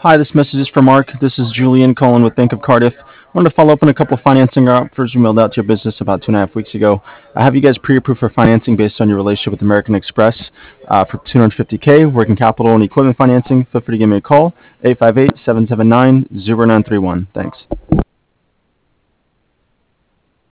Hi, this message is for Mark. This is Julian calling with Bank of Cardiff. Wanted to follow up on a couple financing offers we mailed out to your business about 2.5 weeks ago. I have you guys pre-approved for financing based on your relationship with American Express for 250K, working capital and equipment financing. Feel free to give me a call, 858-779-0931. Thanks.